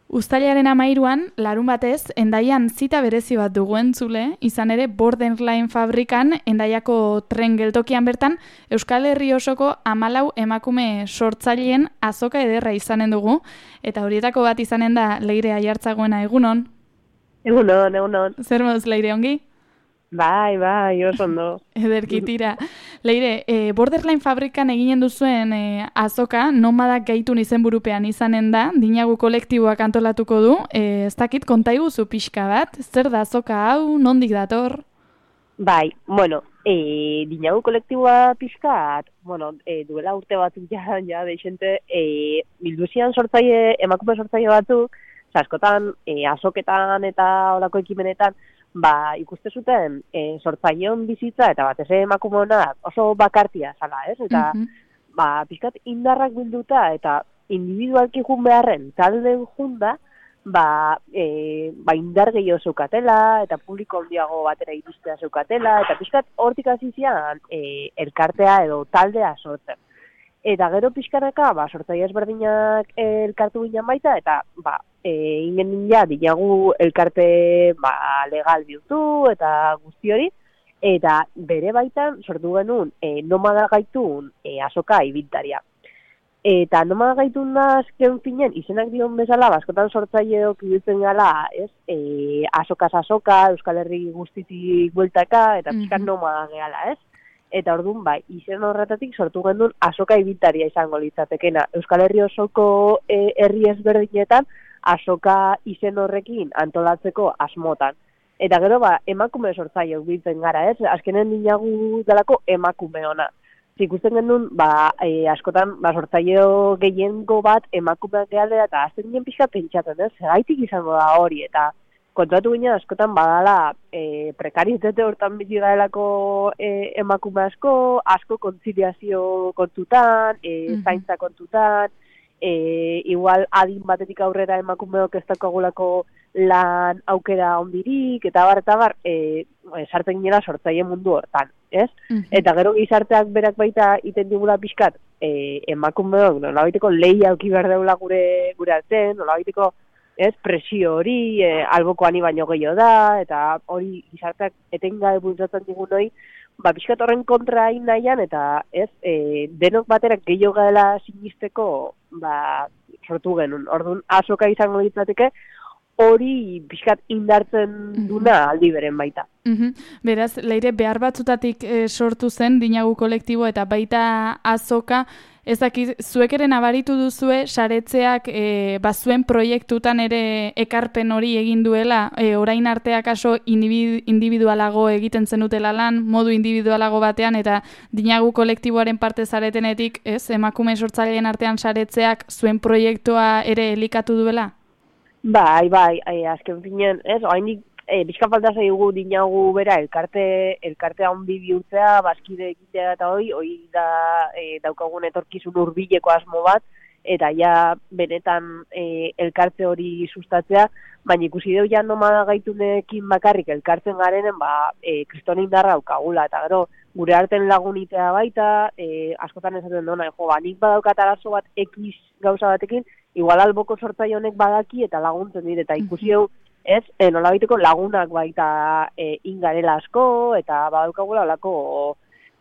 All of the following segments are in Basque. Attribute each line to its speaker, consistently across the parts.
Speaker 1: Uztailaren 13an, larun batez, Hendaian zita berezi bat dugu entzule, izan ere Borderline fabrikan, Hendaiako tren geltokian bertan, Euskal Herri osoko 14 emakume sortzaileen azoka ederra izanen dugu, eta horietako bat izanen da Leire Aiartzagoena, egunon?
Speaker 2: Egunon.
Speaker 1: Zer moduz, Leire, ongi?
Speaker 2: Bai, oso ondo.
Speaker 1: Ederki tira. Leire, Borderline fabrikan eginen duzuen azoka, nomadak gaitun izenburupean izanen da, dinagu kolektiboak antolatuko du, ez dakit, konta iguzu pixka bat, zer da azoka hau, nondik dator?
Speaker 2: Bai, dinagu kolektiboa pixkat, duela urte batzuk ja deixente, bilduzian emakume sortzaile batzuk, askotan, azoketan eta olako ekimenetan, ikuste zuten sortzaileon bizitza eta batez emakume honak oso bakartia zala, ez? Eta pixkat indarrak bilduta eta individualki jun beharren talden junda, indar gehiago zeukatela eta publiko handiago batera iristea zeukatela eta pixkat hortik hasi zian elkartea edo taldea sortzen. Eta gero pixkanaka, sortzaile ezberdinak elkartu ginen baita, eta ingen ja dinagu elkarte legal bihurtu eta guzti hori, eta bere baitan sortu genuen nomada gaitun azoka ibiltaria. Eta nomada gaitun da azken finen, izenak dion bezala, askotan sortzaileok ibiltzen gala, ez? Azokaz azoka, Euskal Herri guztitik bueltaka, eta pixkat nomada gehala, ez? Eta orduan, izen horretatik sortu gendun azoka ibiltaria izango litzatekena. Euskal Herri osoko herri ezberdinetan azoka izen horrekin antolatzeko asmotan. Eta gero, emakume sortzaileok biltzen gara, ez? Azkenen dinagu dalako emakume ona. Ikusten gendun, askotan, sortzaileo gehiengo bat emakumeak gehalera eta azten ginen pixka pentsatzen, ez? Gaitik izango da hori, eta kontuatu ginen askotan badala prekarietate hortan bizi gaelako emakume asko kontziliazio kontutan, zaintza kontutan, igual adin batetik aurrera emakumeok ez dakagulako lan aukera ondirik, eta bar, sartzen ginela sortzaile mundu hortan, ez? Eta gero gizarteak berak baita iten digula pixkat, emakumeok nolabaiteko lehia auki behar deula gure artean, nolabaiteko presio hori, alboko ani baino gehiago da, eta hori gizarteak etengabe bultzatzen digun hori, pixkat horren kontra hain nahian, eta denok baterak gehiago gaela sinisteko sortu genuen. Orduan, azoka izango ditzateke, hori pixkat indartzen duna aldi beren baita.
Speaker 1: Beraz, Leire, behar batzutatik sortu zen dinagu kolektibo eta baita azoka, ez dakit, zuek ere nabaritu duzue saretzeak zuen proiektutan ere ekarpen hori egin duela, orain arteak aso individualago egiten zenutela lan, modu individualago batean, eta dinagu kolektiboaren parte zaretenetik, ez, emakume sortzaileen artean saretzeak zuen proiektua ere elikatu duela?
Speaker 2: Bai, azken finen, ez, oainik, bizka falta zaigu dinagu bera elkartea ondi bihurtzea, bazkide egitea eta hoi da daukagun etorkizun hurbileko asmo bat, eta ja benetan elkarte hori sustatzea, baina ikusi deu ja nomada gaitunekin bakarrik elkartzen garenen, kriston indarra daukagula, eta gero gure arten lagunitea baita, askotan esaten duna, nik badaukat arazo bat X gauza batekin, igual alboko sortzaile honek badaki eta laguntzen dit, eta ikusi hau, ez, nolabaiteko lagunak baita ingarela asko, eta badaukagula olako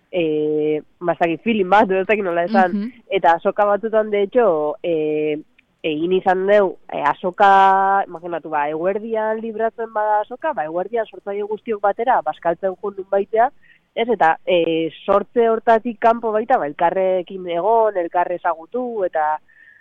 Speaker 2: feeling bat, ez dakit nola esan, eta azoka batutan, de hecho, egin izan deu, azoka, imaginatu, eguerdian libratzen bada azoka, eguerdian sortzaile guztiok batera, baskaltzen jundun baitea, ez, eta sortze hortatik kanpo baita, elkarrekin egon, elkarre ezagutu, eta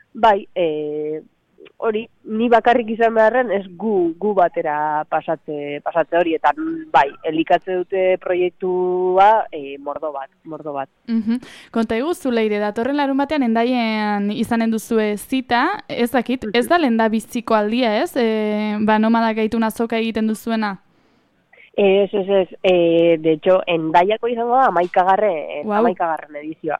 Speaker 2: hori, ni bakarrik izan beharren, ez gu batera pasatze hori, eta elikatze dute proiektua mordo bat.
Speaker 1: Konta iguzu, Leire, datorren larun batean Hendaian izanen duzue zita, ez dakit, ez da lehen da biziko aldia, ez? Nomada gaitun azoka egiten duzuena?
Speaker 2: Ez, de hecho, Hendaiako izango da 11. edizioa.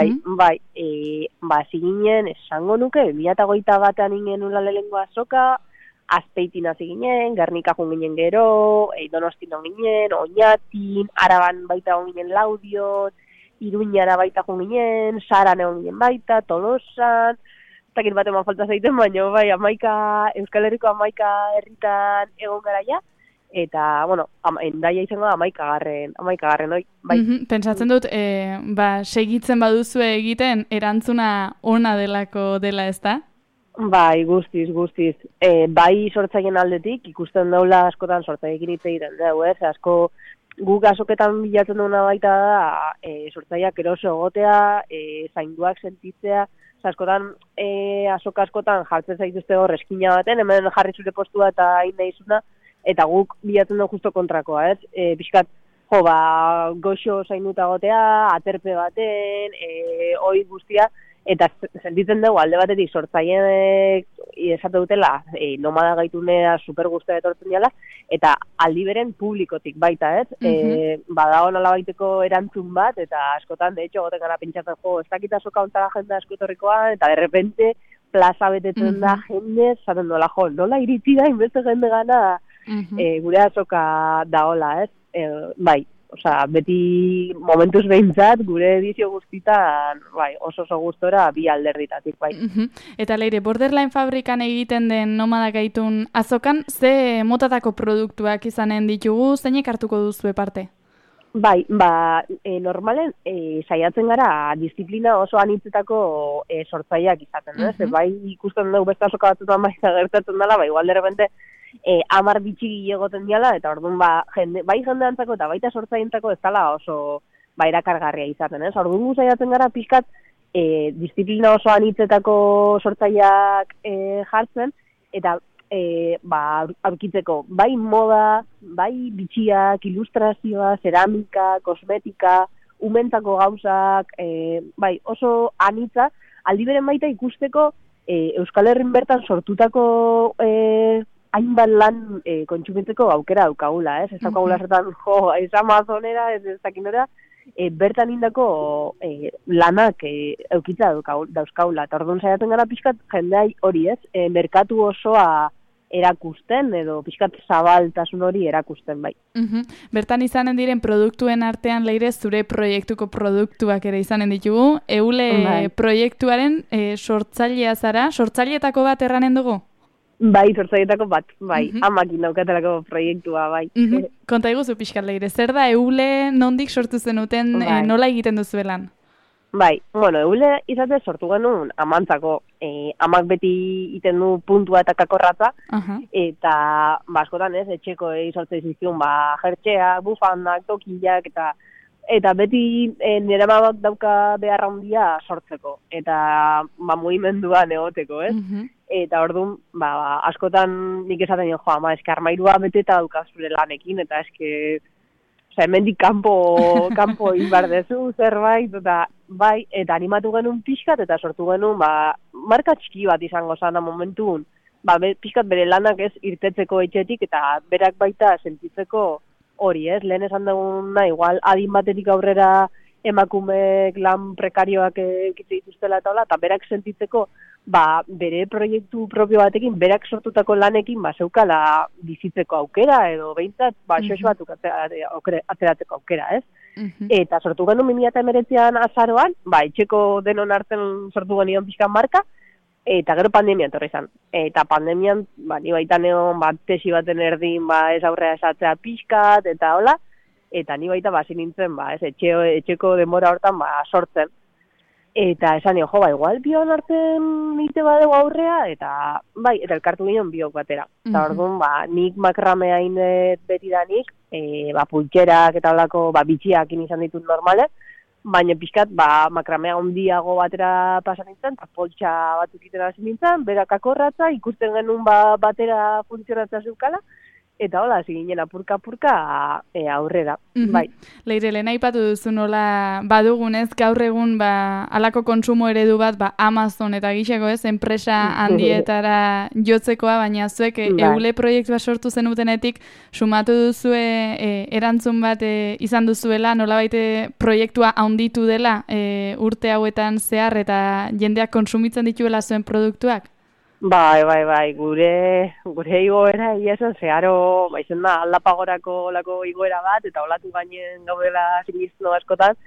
Speaker 2: Ziginen, esango nuke, 2021 batean ingen nula lehengo azoka, Azpeitin hasi ginen, Gernika jun ginen gero, Donostin on ginen, Oñatin, Araban baita on ginen Laudion, Iruñara baita jun ginen, Saran egon ginen baita, Tolosan, takit bat eman falta zaiten, baina bai, Euskal Herriko 11 herritan egon gara ja, eta, bueno, Hendaia izango da 11garren hoi, bai.
Speaker 1: Pentsatzen dut, segitzen baduzu egiten, erantzuna ona delako dela, ezta?
Speaker 2: Bai, guztiz. Bai sortzaileen aldetik, ikusten daula askotan sortzaiekin hitz egiten dugu, asko guk azoketan bilatzen duguna baita da, sortzaileak eroso egotea, zainduak sentitzea, askotan, askotan jartzen zaituzte hor eskina baten, hemen jarri zure postua eta hain nahizuna, eta guk bilatzen dugu justo kontrakoa, pixkat, goxo zainduta egotea, aterpe baten, hoi guztia, eta sentitzen dugu alde batetik sortzaileek esate dutela nomada gaitunea super guztia etortzen dela, eta aldi beren publikotik baita, badago nolabaiteko erantzun bat, eta askotan, de hecho, goten gara pentsatzen, ez dakit azoka ontara jende asko etorrikoa, eta de repente plaza betetzen da jende, zaten dola, nola iritsi da, inbeste jende gana gure azoka daola, bai. Osea, beti momentuz behintzat, gure edizio guztitan, bai, oso gustora bi alderditatik, bai.
Speaker 1: Eta Leire, Borderline fabrikan egiten den nomada gaitun azokan, ze motatako produktuak izanen ditugu, zeinek hartuko duzu parte?
Speaker 2: Bai, normalen, saiatzen gara, disiplina oso anitzetako sortzaileak izaten, bai, ikusten dugu beste azoka batzutan bai gertatzen dela, bai, igual de repente, 10 bitxi egoten diala, eta orduan bai jendeantzako eta baita sortzaientzako ez dela oso erakargarria izaten, orduan saiatzen gara pixkat disiplina oso anitzetako sortzaileak jartzen, eta aurkitzeko bai moda, bai bitxiak, ilustrazioa, zeramika, kosmetika, umentzako gauzak, bai oso anitza, aldi beren baita ikusteko Euskal Herrin bertan sortutako hainbat lan kontsumitzeko aukera daukagula, ez daukagula zertan, ez Amazonera, ez dakinora, bertan indako lanak eukitza dauzkaula, eta orduan saiatzen gara pixkat jendeai hori, ez, merkatu osoa erakusten, edo pixkat zabaltasun hori erakusten, bai.
Speaker 1: Bertan izanen diren produktuen artean, Leire, zure proiektuko produktuak ere izanen ditugu, Eule proiektuaren sortzailea zara, sortzaileetako bat erranen dugu?
Speaker 2: Bai, sortzaileetako bat, bai, amakin daukatelako proiektua, bai.
Speaker 1: Konta iguzu pixkat, Leire, zer da Eule nondik sortu zenuten, nola egiten duzuelan?
Speaker 2: Bai, Eule izate sortu genuen amantzako, amak beti iten du puntua eta kakorratza, eta askotan etxeko sortzen zizkion, jertxeak, bufandak, tokillak, eta beti nire amak dauka beharra handia sortzeko, eta mugimenduan egoteko, Eta orduan, askotan nik esaten jo, ama, eske armairua beteta daukaz zure lanekin, eta eske, hemendik kanpo inbardezu, zerbait, eta bai, eta animatu genuen pixkat, eta sortu genuen, marka txiki bat izango zana momentun, pixkat bere lanak ez irtetzeko etxetik, eta berak baita sentitzeko hori, ez, lehen esan duguna, igual, adin batetik aurrera emakumeek lan prekarioak ekitze dituztela eta hola, eta berak sentitzeko, bere proiektu propio batekin, berak sortutako lanekin, zeukala bizitzeko aukera, edo behintzat, xox batuk ateratzeko aukera, ez? Eta sortu genuen 2019an azaroan, etxeko denon hartzen sortu genion pixkan marka, eta gero pandemian torri izan. Eta pandemian, ni baita neon, tesi baten erdin, ez aurrea esatzea pixkat, eta hola, eta ni baita hasi nintzen, etxeko denbora hortan sortzen. Eta esan jo, igual bion hartzen nite badeu aurrea, eta elkartu ginen biok batera. Eta orduan, nik makramea inet beti da nik, pultxerak eta olako bitxiak izan ditut normale, baina pixkat, makramea ondiago batera pasan nintzen, eta poltsa batzuk iten hasi nintzen, berak akorratza, ikusten genuen batera funtzionatza zeukala, eta hola, ziginen apurka-apurka aurrera, bai.
Speaker 1: Leire, lehen aipatu duzu nola badugunez, gaur egun alako kontsumo eredu bat Amazon eta gixeko ez, enpresa handietara jotzekoa, baina zuek Eule proiektua sortu zenutenetik, sumatu duzue erantzun bat izan duzuela, nola baite proiektua handitu dela urte hauetan zehar eta jendeak kontsumitzen dituela zuen produktuak?
Speaker 2: Bai, gure igoera esan zeharo, izen da, aldapagorako lako igoera bat, eta olatu gainen gaudela sinizno askotan,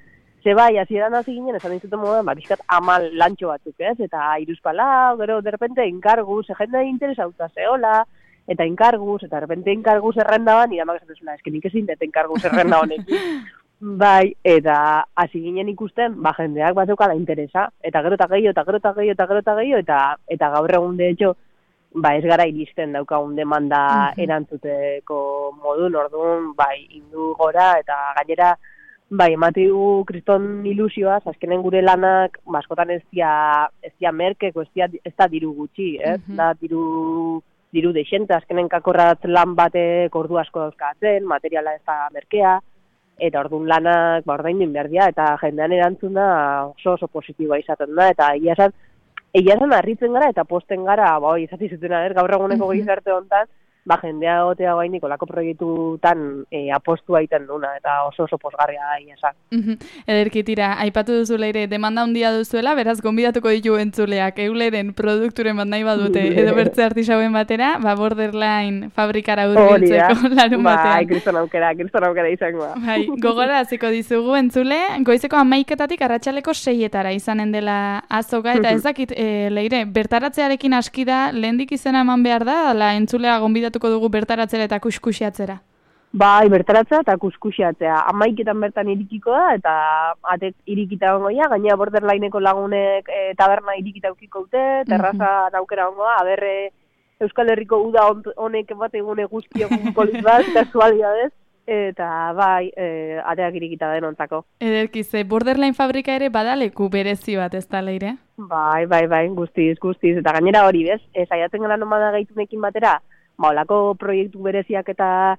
Speaker 2: bai, hasieran hasi ginen, esan dizuten moduan, pixkat 10 lantxo batzuk, ez? Eta hiruzpalau, gero, derrepente, inkarguz, jende interesauta zehola, eta inkarguz, eta derrepente inkarguz errendaban, iramak esaten zula, eski nik ezin dut inkarguz errenda honekin. Bai, eta hasi ginen ikusten, jendeak bat zeukala interesa, eta gero eta gehiago, eta gaur egun, de hecho, ez gara iristen daukagun demanda erantzuteko modun, orduan, indu gora, eta gainera, ematiu kriston ilusioaz, azkenen gure lanak, askotan ez dia merkeko, ez da diru gutxi, ez? Da diru deixente, azkenen kakorrat lan batek ordu asko dauzkatzen, materiala ez da merkea, eta orduan lanak ordaindin behar dira, eta jendean erantzuna oso positiboa izaten da, eta egia esan harritzen gara eta posten gara, izati zutena, gaur eguneko gizarte honetan, jendea gotea gainik olako proiektutan apostua egiten duna, eta oso posgarria da esan.
Speaker 1: Ederki tira, aipatu duzu Leire, demanda handia duzuela, beraz, gonbidatuko ditu entzuleak, Euleren produkturen bat nahi badute, edo bertze artisauen batera, Borderline fabrikara hurbiltzeko larun batean.
Speaker 2: Kriston aukera izango da.
Speaker 1: Gogora hasiko dizugu entzule, goizeko 11:00 arratsaleko 6:00 izanen dela azoka, eta ez dakit, Leire, bertaratzearekin aski da, lehendik izena eman behar da, ala entzulea gonbidatu dugu bertaratzera eta kuskusiatzera?
Speaker 2: Bertaratzea eta kuskusiatzea. 11:00 bertan irikiko da, eta atek irikita ongoia, gaina Borderlineko lagunek taberna irikita aukiko dute, terraza aukera ongoa, aberre Euskal Herriko uda honek bat egune guztiok polit bat, kasualidadez, eta ateak irikita denontzako.
Speaker 1: Ederkize, Borderline fabrika ere badaleku berezi bat, ez da, Leire?
Speaker 2: Bai, guztiz, eta gainera hori, bez? Saiatzen gara nomada gaitunekin batera, olako proiektu bereziak eta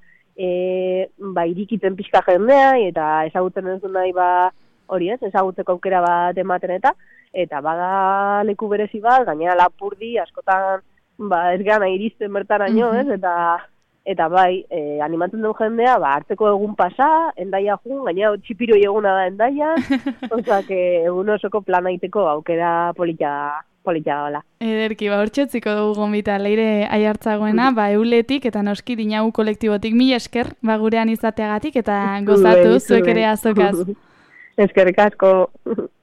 Speaker 2: irikitzen pixka jendea, eta ezagutzen ez du nahi hori ez, ezagutzeko aukera bat ematen eta bada leku berezi bat, gainera Lapurdi, askotan ez gana iristen bertaraino, ez, eta animatzen duen jendea, hartzeko egun pasa, Endaia jun, gainera txipiroi eguna da Endaian, ozak egun osoko plana iteko aukera polita dola.
Speaker 1: Ederki, hortxotziko dugu gonbita Leire Aiartzagoena, Euletik eta noski Dinagu kolektibotik mila esker, gurean izateagatik eta gozatu zuek ere azokaz.
Speaker 2: Eskerrik asko.